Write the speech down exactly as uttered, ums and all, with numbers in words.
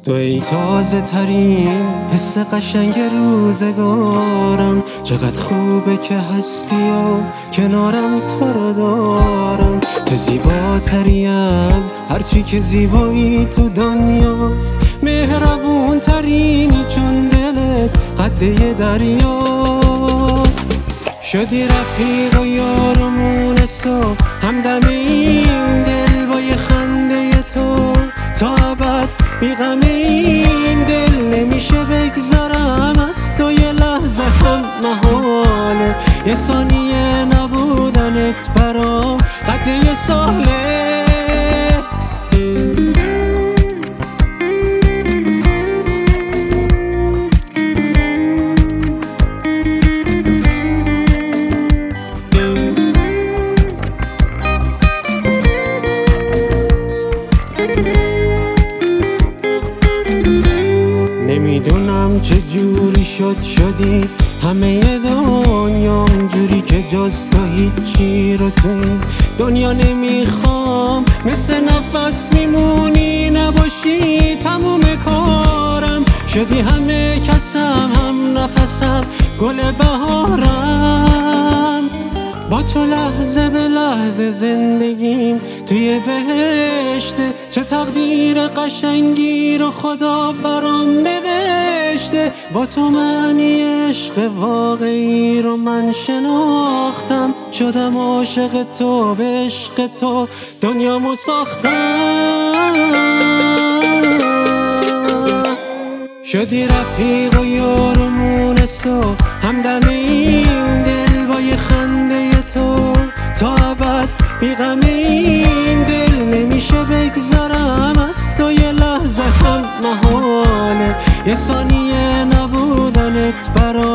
تو ای تازه ترین حس قشنگ روزگارم، چقدر خوبه که هستی و کنارم تو رو دارم. تو زیباتری از هرچی که زیبایی تو دنیاست، مهربون ترینی چون دلت قده دریاست. شدی رفیق و یارمون صبح، همدم این دل با یه خنده تو تا ابد بیغم این دل. نمیشه بگذارم از تو یه لحظه هم محاله، یه ثانیه نبودنت برام قد یه ساله. نمیدونم چه جوری شد شدی همه دنیام جوری که جز تو هیچی رو تو این دنیا نمیخوام. مثل نفس میمونی نباشی تموم کارم، شدی همه کسم هم نفسم گل بهارم. با تو لحظه به لحظه زندگیم توی بهشته، چه تقدیر قشنگی رو خدا برام نوشته. با تو معنی عشق واقعی رو من شناختم، شدم عاشق تو به عشق تو دنیامو ساختم. شدی رفیق و یارمون صبح، همدم این دل با یه خنده تو تا ابد بیغم این دل. نمیشه بگذارم از تو یه لحظه هم محاله، یه ثانیه نبودنت برام